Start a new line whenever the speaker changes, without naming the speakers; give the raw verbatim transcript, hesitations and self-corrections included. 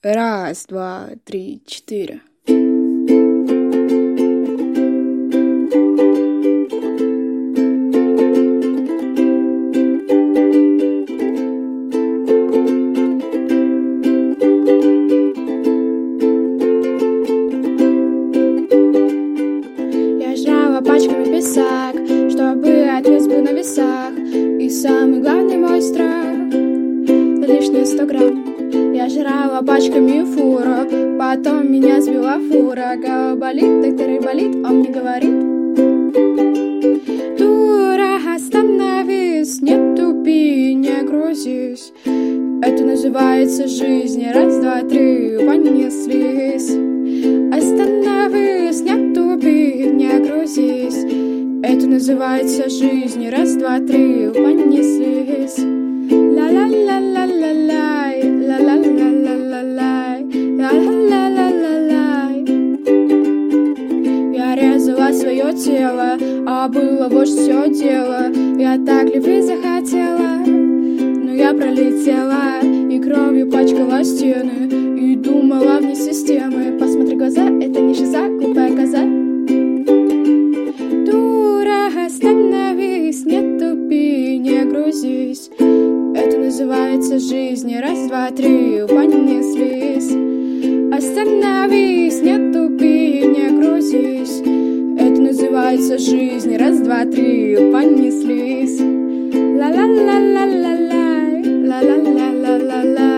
Раз, два, три, четыре. Я жрала пачками песок, чтобы отвес был на весах. И самый главный мой страх — лишние сто грамм. Я жрала пачками фуру, потом меня сбила фура. Голова болит, доктор и болит, он мне говорит: дура, остановись, не тупи, не грузись. Это называется жизнь. Раз, два, три, понеслись. Остановись, не тупи, не грузись. Это называется жизнь. Раз, два, три, понеслись. Ла-ла-ла-ла-ла-лай, ла-ла-ла-ла-ла-лай, ла-ла-ла-ла-ла-лай. Я резала свое тело, а было вот все дело. Я так любви захотела, но я пролетела и кровью пачкала стены, и думала вне системы. Посмотри глаза, это не жиза, глупая коза. Дура, остановись, не тупи, не грузись. Это называется жизнь. Раз, два, три, понеслись. Остановись, не тупи, не грузись. Это называется жизнь. Раз, два, три, понеслись. Ла-ла-ла-ла-ла-лай, ла-ла-ла-ла-ла-лай.